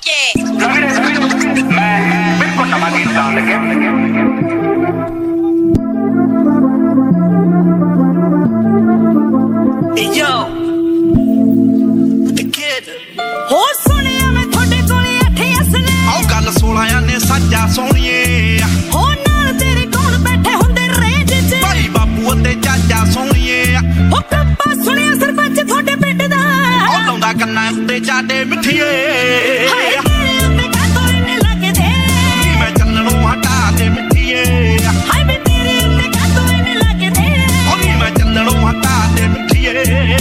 मैं बिल्कुल नवा गीत गाउन लगे। Yo, the kid. हो सुनिया मैं थोड़े कोले अठे असने। आओ गल 16 ने साजा सोनिए। हो नाल तेरे कौन बैठे हुंदे रेंज च। भाई बापू ते चाचा सोनिए। हो कप्पा सुनिया सरपंच थोड़े पिंड दा। आओ लाउंदा कन्ना उत्ते चाटे मिठिए। हाय तेरे उत्ते कातों इन्ने लगदे। मैं चन्नणों हटा दे मिठिए। हाय वे तेरे उत्ते कातों इन्ने लगदे। ओ नी मैं चन्नणों हटा दे मिठिए।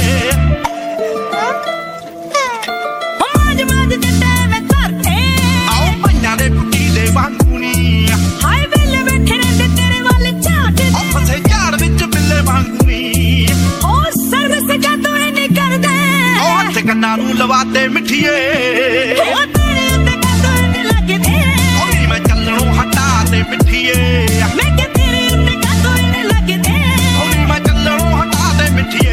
माज माज जट्टे में धरते। आओ भैया दे पुट्टी दे वांगूनी। हाय वेले बैठे रहंदे तेरे वाले झाट। ओ फसे झाड़ विच बिल्ले वांगूनी। हो सर्विस कातों इन्ने करदे। ओ हत्थ कन्ना नूं लवाते मिठिए। हो तेरे उत्ते कातों इन्ने लगदे। ओ नी मैं चन्नणों हटा दे मिठिए। मैं के तेरे उत्ते कातों इन्ने लगदे। ओ नी मैं चन्नणों हटा दे मिठिए।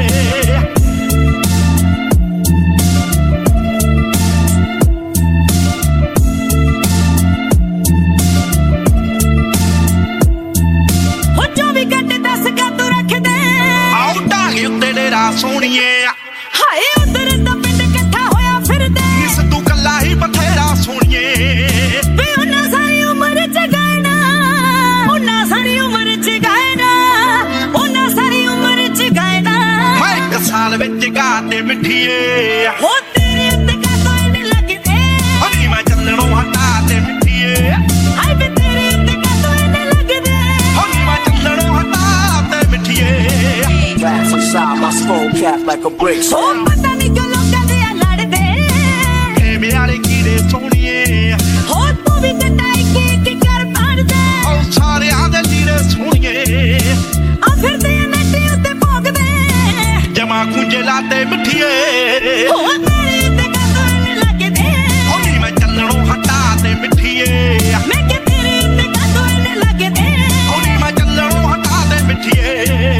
हो 24 घंटे 10 कातों रखदे। आओ ढागे उत्ते डेरा सोनिए। हाय उधर दा पिंड इकट्ठा होया फिरदे। इस तू कल्ला ही बथेरा सोनिए। वे उन्हां सारी उम्र च गायना। उन्हां सारी उम्र च गायना। उन्हां सारी उम्र च गायना। मैं 1 साल विच गाते मिठिए। हो तेरे उत्ते कातों इन्ने लगदे। हनी मैं चन्नणों हटा दे मिठिए। हाय वे तेरे उत्ते कातों इन्ने लगदे। हनी मैं चन्नणों हटा दे मिठिए। Blast inside my skull cap like a brick. हो पता नहीं क्यों लोकां दे लड़दे। एवें वाले कीड़े सोनिए। हो तू भी कटाई की कर पाड़दे। ओ सारियां दे लीड़े सोनिए। आ फिरदे नट्टी उत्ते भोगदे। जमा खुंजे लाते मिठिए। हो तेरे उत्ते कातों इन्ने लगदे। हनी मैं चन्नणों हटा दे मिठिए। मैं के तेरे उत्ते कातों इन्ने लगदे। हनी मैं चन्नणों हटा दे मिठिए।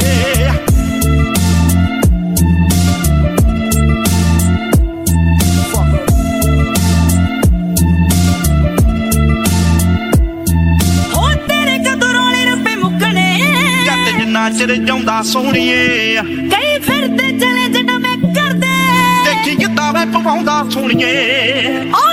हो तेरे कदों रोले रुपए मुक्कने। जट जिन्ना चिर जाउंदा सोनिए। कई फिरदे चले जड़ा मैं करदे। देखी किद्दां मैं पवाउंदा सोनिए। ओ